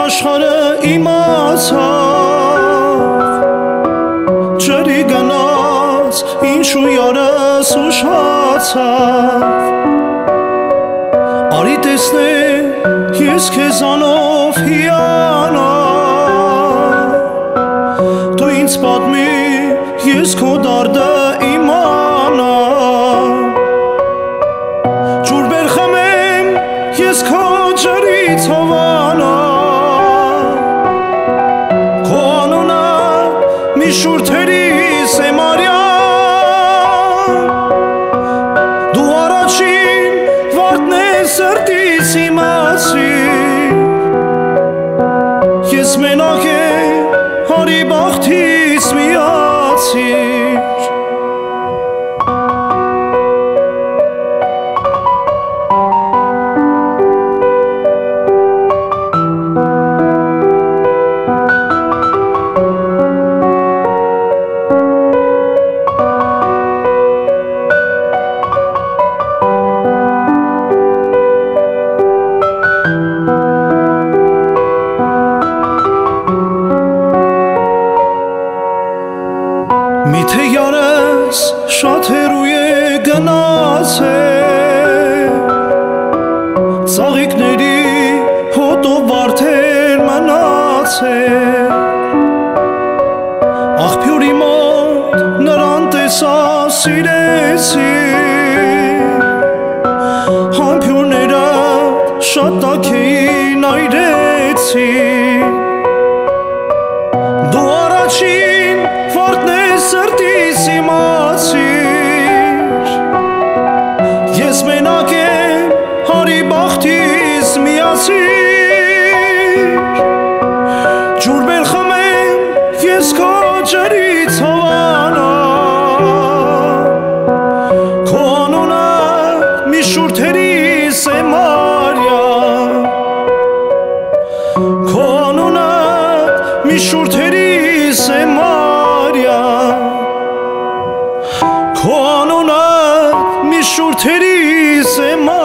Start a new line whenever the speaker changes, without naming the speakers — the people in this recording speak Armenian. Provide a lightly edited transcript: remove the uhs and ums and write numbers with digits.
աշխարհը իմացավ ջրի գնաց ինչու յարս ուշացավ արի տեսնեմ ես քեզանով հիանամ դու ինձ պատմի ես քո դարդը իմանամ ջուր բեր խմեմ ես քո ջրից հովանամ քո անունը մի շուրթերիս եմ արյամ դու առաջին վարդն ես սրտիս իմացիր ես մենակ եմ հարի բախտիս միացիր Միթե յարս շատ հեռու է գնացել ծաղիկների հոտով վարդեր մնացել աղբյուրի մոտ նրան տեսա սիրեցի համբյուրները շատ տաք էին այրեցի դու առաջին վարդն ես սրտիս իմացիր ես մենակ եմ հարի բախտիս միացիր ջուր բեր խմեմ ես քո ջրից հովանամ քո անունը մի շուրթերիս եմ արյամ քո անունը մի շուրթերիս եմ արյամ քո անունը մի շուրթերիս եմ